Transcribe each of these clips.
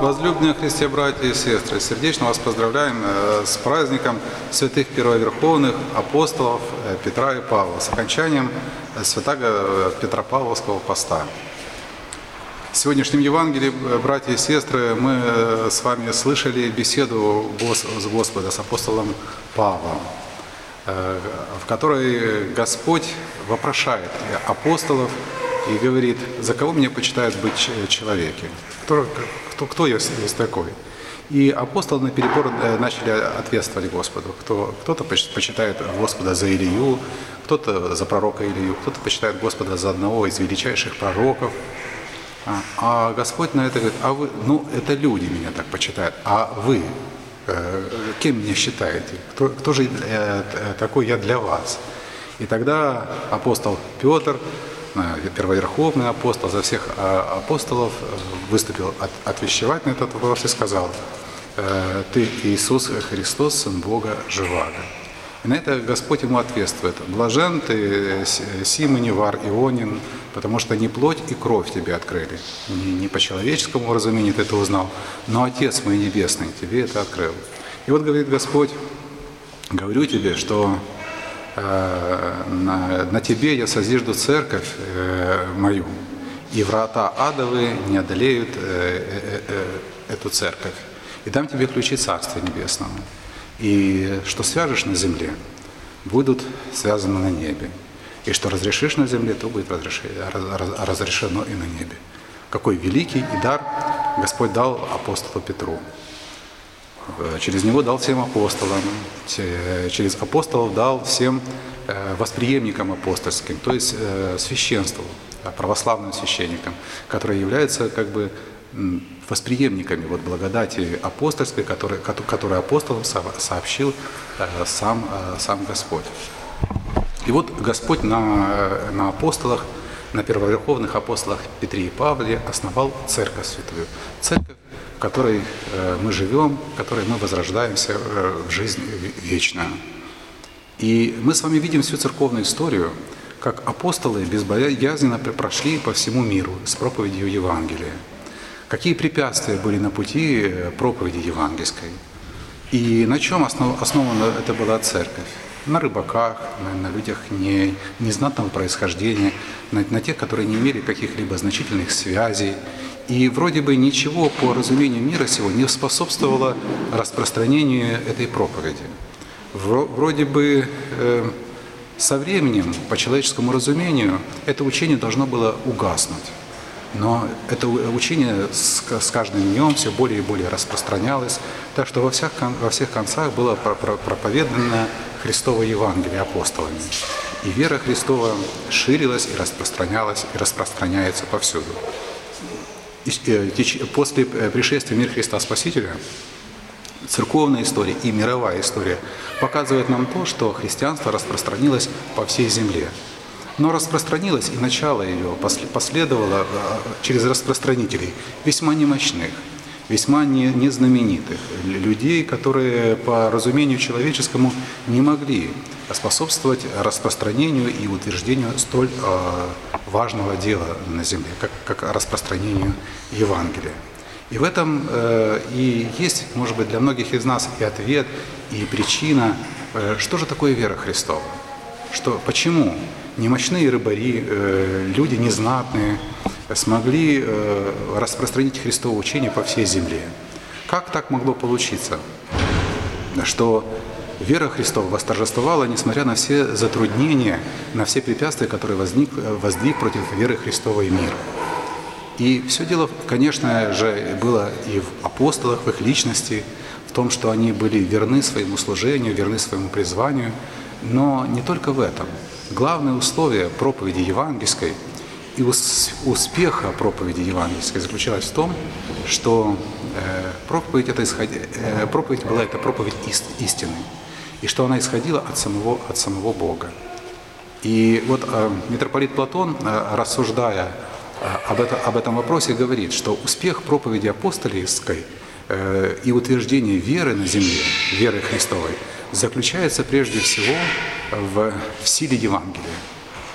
Возлюбленные Христе, братья и сестры, сердечно вас поздравляем с праздником святых первоверховных апостолов Петра и Павла, с окончанием святого Петропавловского поста. В сегодняшнем Евангелии, братья и сестры, мы с вами слышали беседу с Господом, с апостолом Павлом, в которой Господь вопрошает апостолов и говорит: за кого меня почитают быть человеки? Кто я есть такой? И апостолы наперебор начали ответствовать Господу. Кто-то почитает Господа за Илью, кто-то за пророка Илью, кто-то почитает Господа за одного из величайших пророков. А Господь на это говорит: а вы, это люди меня так почитают, а вы кем меня считаете? Кто же такой я для вас? И тогда апостол Петр, первоверховный апостол, за всех апостолов выступил отвещевать на этот вопрос и сказал: «Ты Иисус Христос, Сын Бога Живаго». И на это Господь ему ответствует: «Блажен ты, Симоне Вар Ионин, потому что не плоть и кровь тебе открыли, не по человеческому разумению ты это узнал, но Отец мой Небесный тебе это открыл». И вот говорит Господь: «Говорю тебе, что на тебе я созижду церковь мою, и врата адовые не одолеют эту церковь. И дам тебе ключи Царствия Небесного. И что свяжешь на земле, будут связаны на небе. И что разрешишь на земле, то будет разрешено и на небе». Какой великий дар Господь дал апостолу Петру. Через него дал всем апостолам, через апостолов дал всем восприемникам апостольским, то есть священству, православным священникам, которые являются как бы восприемниками благодати апостольской, которую апостолам сообщил сам Господь. И вот Господь на апостолах, на первоверховных апостолах Петре и Павле основал Церковь Святую. Церковь, в которой мы живем, в которой мы возрождаемся в жизнь вечную. И мы с вами видим всю церковную историю, как апостолы безбоязненно прошли по всему миру с проповедью Евангелия. Какие препятствия были на пути проповеди евангельской. И на чем основана это была церковь? На рыбаках, на людях незнатного происхождения, на тех, которые не имели каких-либо значительных связей. И вроде бы ничего по разумению мира сего не способствовало распространению этой проповеди. Вроде бы со временем, по человеческому разумению, это учение должно было угаснуть. Но это учение с каждым днем все более и более распространялось, так что во всех концах было проповедано Христово Евангелие апостолами. И вера Христова ширилась и распространялась, и распространяется повсюду. После пришествия в мир Христа Спасителя церковная история и мировая история показывает нам то, что христианство распространилось по всей земле. Но распространилось, и начало ее последовало через распространителей, весьма немощных, весьма незнаменитых, людей, которые по разумению человеческому не могли способствовать распространению и утверждению столь важного дела на земле, как распространению Евангелия. И в этом и есть, может быть, для многих из нас и ответ, и причина, что же такое вера Христова. Почему немощные рыбари, люди незнатные смогли распространить Христово учение по всей земле? Как так могло получиться, что вера Христова восторжествовала, несмотря на все затруднения, на все препятствия, которые воздвиг против веры Христовой мир? И все дело, конечно же, было и в апостолах, в их личности, в том, что они были верны своему служению, верны своему призванию, но не только в этом. Главное условие проповеди евангельской и успеха проповеди евангельской заключалось в том, что проповедь была проповедь истины, и что она исходила от самого Бога. И вот митрополит Платон, рассуждая об этом вопросе, говорит, что успех проповеди апостольской и утверждение веры на земле, веры Христовой, заключается прежде всего в силе Евангелия.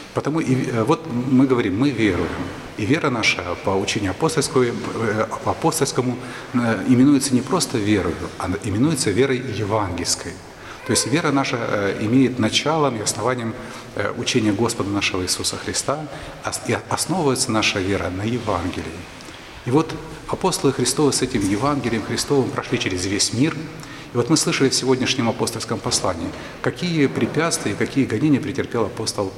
Потому вот мы говорим, мы веруем. И вера наша по учению апостольскому именуется не просто верою, а именуется верой евангельской. То есть вера наша имеет началом и основанием учения Господа нашего Иисуса Христа, и основывается наша вера на Евангелии. И вот апостолы Христовы с этим Евангелием Христовым прошли через весь мир. И вот мы слышали в сегодняшнем апостольском послании, какие препятствия, какие гонения претерпел апостол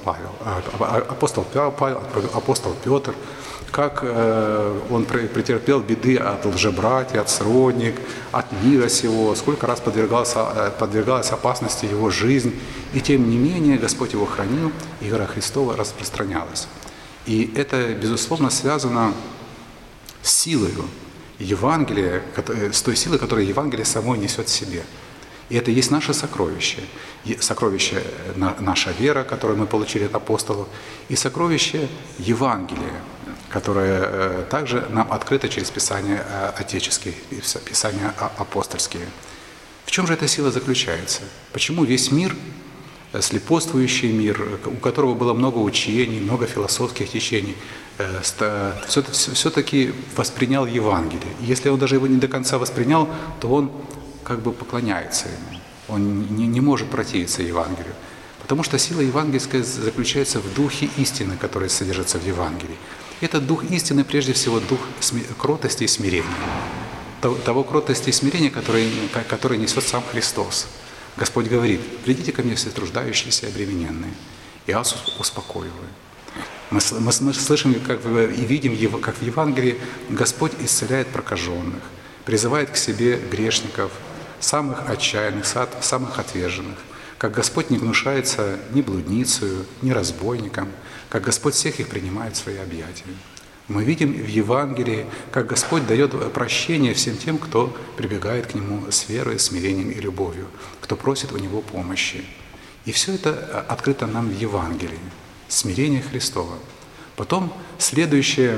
Петр, как он претерпел беды от лжебратья, от сродник, от мира сего, сколько раз подвергалась опасности его жизнь. И тем не менее Господь его хранил, и вера Христова распространялась. И это, безусловно, связано с силою Евангелия, с той силой, которую Евангелие само несет в себе. И это и есть наше сокровище. Сокровище наша вера, которую мы получили от апостолов, и сокровище Евангелия, которое также нам открыто через Писания отеческие, Писания апостольские. В чем же эта сила заключается? Почему весь мир, слепотствующий мир, у которого было много учений, много философских течений, все-таки воспринял Евангелие? И если он даже его не до конца воспринял, то он как бы поклоняется ему. Он не может противиться Евангелию. Потому что сила евангельская заключается в духе истины, который содержится в Евангелии. Этот дух истины, прежде всего, дух кротости и смирения. Того кротости и смирения, который несет сам Христос. Господь говорит: «Придите ко мне все труждающиеся и обремененные, и я вас успокою». Мы слышим и видим, как в Евангелии Господь исцеляет прокаженных, призывает к себе грешников, самых отчаянных, самых отверженных, как Господь не гнушается ни блудницею, ни разбойником, как Господь всех их принимает в свои объятия. Мы видим в Евангелии, как Господь дает прощение всем тем, кто прибегает к Нему с верой, смирением и любовью, кто просит у Него помощи. И все это открыто нам в Евангелии, смирение Христова. Потом следующая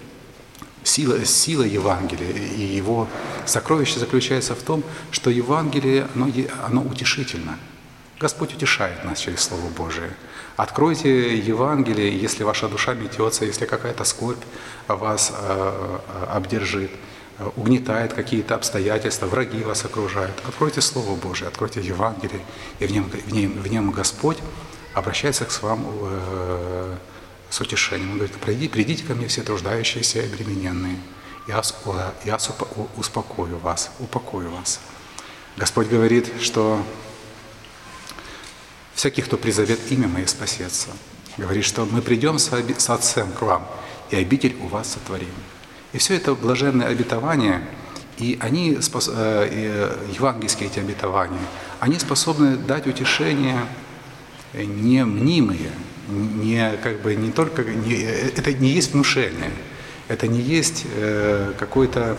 сила Евангелия и его сокровище заключается в том, что Евангелие, оно утешительно. Господь утешает нас через Слово Божие. Откройте Евангелие, если ваша душа метется, если какая-то скорбь вас обдержит, угнетает какие-то обстоятельства, враги вас окружают. Откройте Слово Божие, откройте Евангелие, и в нем Господь обращается к вам с утешением. Он говорит: «Придите ко мне все труждающиеся и обремененные, я успокою вас, упокою вас». Господь говорит, что всякий, кто призовет имя Мое, спасется. Говорит, что мы придем с Отцем к вам, и обитель у вас сотворим. И все это блаженные обетования, и они, евангельские эти обетования, они способны дать утешение не мнимые, это не есть внушение, это не есть какая-то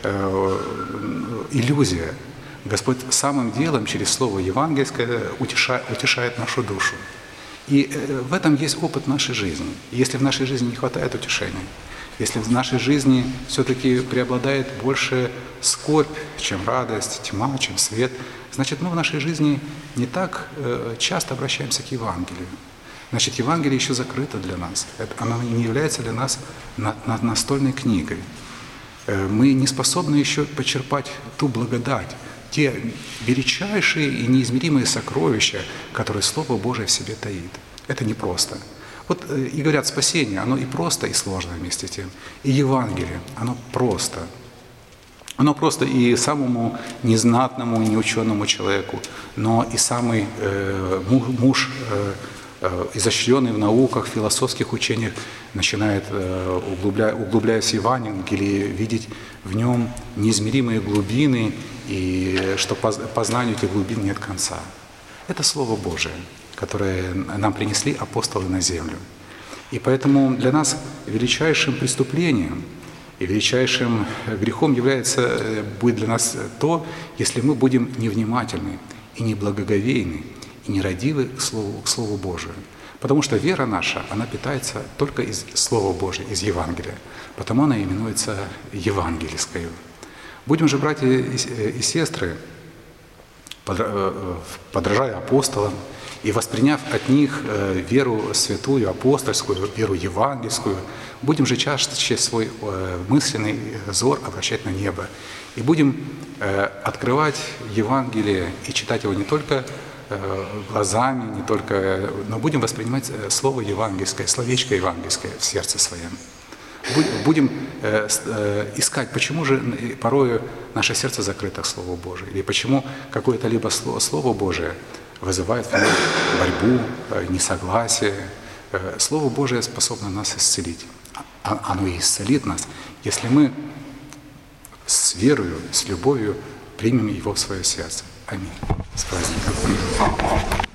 иллюзия. Господь самым делом через Слово евангельское утешает нашу душу. И в этом есть опыт нашей жизни. Если в нашей жизни не хватает утешения, если в нашей жизни все-таки преобладает больше скорбь, чем радость, тьма, чем свет, значит, мы в нашей жизни не так часто обращаемся к Евангелию. Значит, Евангелие еще закрыто для нас. Оно не является для нас настольной книгой. Мы не способны еще почерпать ту благодать, те величайшие и неизмеримые сокровища, которые Слово Божие в себе таит. Это непросто. Вот и говорят, спасение, оно и просто, и сложно вместе с тем. И Евангелие, оно просто. Оно просто и самому незнатному, неученому человеку, но и самый муж, изощренный в науках, в философских учениях, начинает, углубляясь в Евангелие, видеть в нем неизмеримые глубины, и что познанию этих глубин нет конца. Это Слово Божие, которое нам принесли апостолы на землю. И поэтому для нас величайшим преступлением и величайшим грехом будет для нас то, если мы будем невнимательны и неблагоговейны, и нерадивы к Слову Божию. Потому что вера наша, она питается только из Слова Божия, из Евангелия. Потому она именуется евангельской. Будем же, братья и сестры, подражая апостолам И восприняв от них веру святую, апостольскую, веру евангельскую, будем же чаще свой мысленный взор обращать на небо. И будем открывать Евангелие и читать его не только глазами, не только, но будем воспринимать слово евангельское, словечко евангельское в сердце своем. Будем искать, почему же порою наше сердце закрыто к Слову Божию, или почему какое-то либо Слово Божие вызывает в нас борьбу, несогласие. Слово Божие способно нас исцелить. Оно и исцелит нас, если мы с верою, с любовью примем его в свое сердце. Аминь. С праздником.